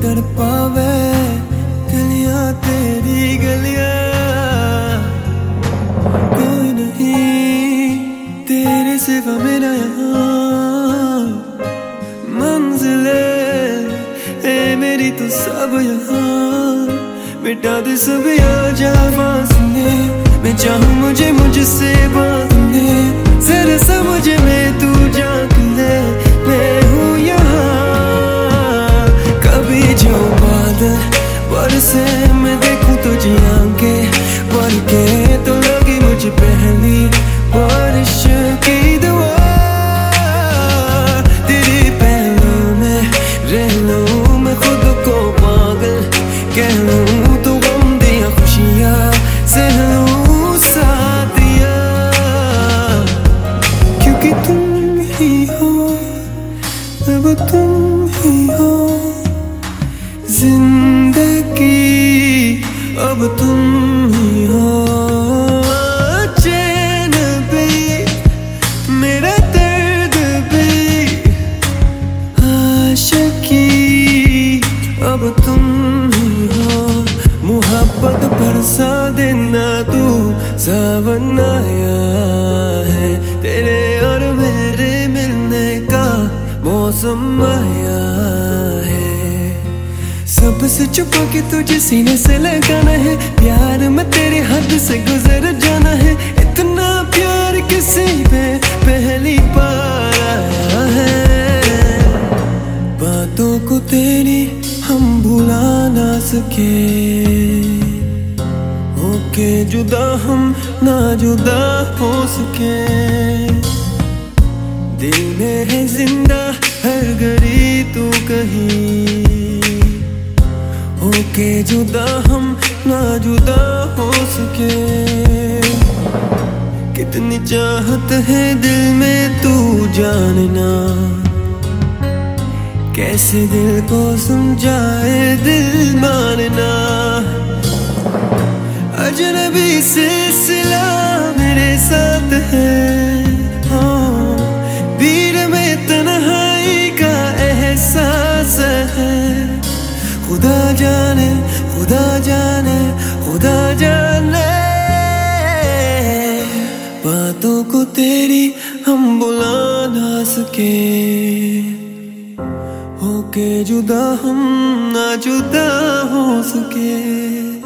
कर पावे गलियां तेरी गलियां। कोई नहीं तेरे सिवा मेरा यहाँ, मंजिले ए मेरी तो सब यहाँ। मिटा दे सब आजा फासले, मैं चाहूँ मुझे मुझसे बात ले। जरा समझ में तू झांक ले, मैं हूँ यहाँ। कभी जो बादल बरसे मैं देखूं तुझे आगे बढ़ के, तो लगी मुझे पहली बारिश की दुआ। तेरे पहलू में रह लूं मैं खुद को पागल कह लूं, तो गम दिया खुशियाँ सह लूं साथिया। क्योंकि तुम ही हो, अब तुम ही हो जिंदगी, अब तुम ही हो। चैन भी मेरा दर्द भी आशिकी, अब तुम ही हो। मोहब्बत बरसा देना तू, सावन आया है तेरे और मेरे मिलने का मौसम आया है। सबसे छुपा के तुझे सीने से लगाना है, प्यार में तेरे हद से गुजर जाना है। इतना प्यार किसी पे पहली बार आया है। बातों को तेरी हम भुला ना सके, होके जुदा हम ना जुदा हो सके। दिल में है जिंदा हर घड़ी तू कहीं, होके जुदा हम ना जुदा हो सके। कितनी चाहत है दिल में तू जानना, कैसे दिल को समझाए दिल मानना। अजनबी सिलसिला मेरे साथ है, हाँ भीड़ में तन्हाई का एहसास है। खुदा जाने खुदा जाने खुदा जाने, बातों को तेरी हम बुला ना सके, होके जुदा हम ना जुदा हो सके।